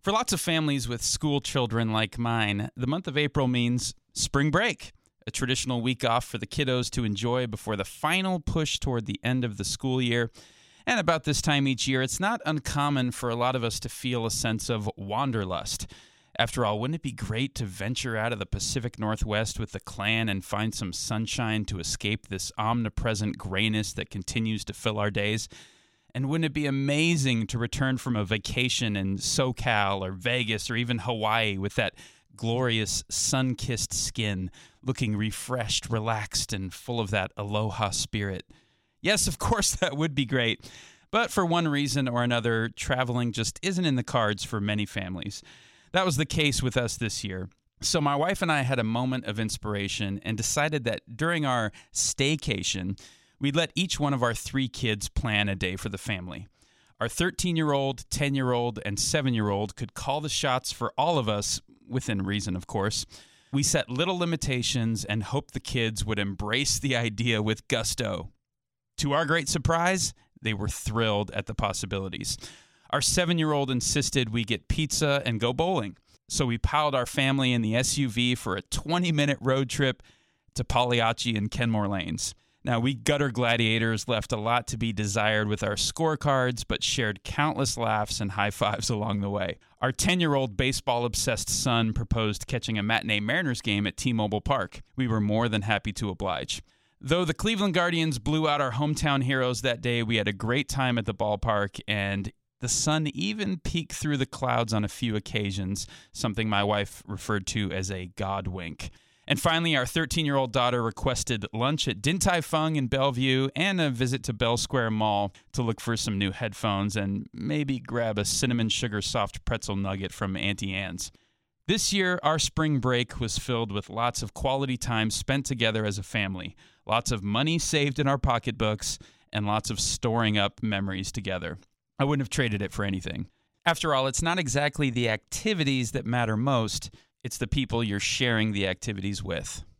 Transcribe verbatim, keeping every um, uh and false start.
For lots of families with school children like mine, the month of April means spring break, a traditional week off for the kiddos to enjoy before the final push toward the end of the school year. And about this time each year, it's not uncommon for a lot of us to feel a sense of wanderlust. After all, wouldn't it be great to venture out of the Pacific Northwest with the clan and find some sunshine to escape this omnipresent grayness that continues to fill our days? And wouldn't it be amazing to return from a vacation in SoCal or Vegas or even Hawaii with that glorious sun-kissed skin, looking refreshed, relaxed, and full of that aloha spirit? Yes, of course, that would be great. But for one reason or another, traveling just isn't in the cards for many families. That was the case with us this year. So my wife and I had a moment of inspiration and decided that during our staycation, we'd let each one of our three kids plan a day for the family. Our thirteen-year-old, ten-year-old, and seven-year-old could call the shots for all of us, within reason, of course. We set little limitations and hoped the kids would embrace the idea with gusto. To our great surprise, they were thrilled at the possibilities. Our seven-year-old insisted we get pizza and go bowling. So we piled our family in the S U V for a twenty-minute road trip to Pagliacci and Kenmore Lanes. Now, we gutter gladiators left a lot to be desired with our scorecards, but shared countless laughs and high fives along the way. Our ten-year-old baseball-obsessed son proposed catching a matinee Mariners game at T-Mobile Park. We were more than happy to oblige. Though the Cleveland Guardians blew out our hometown heroes that day, we had a great time at the ballpark, and the sun even peeked through the clouds on a few occasions, something my wife referred to as a God wink. And finally, our thirteen-year-old daughter requested lunch at Din Tai Fung in Bellevue and a visit to Bell Square Mall to look for some new headphones and maybe grab a cinnamon sugar soft pretzel nugget from Auntie Anne's. This year, our spring break was filled with lots of quality time spent together as a family, lots of money saved in our pocketbooks, and lots of storing up memories together. I wouldn't have traded it for anything. After all, it's not exactly the activities that matter most. It's the people you're sharing the activities with.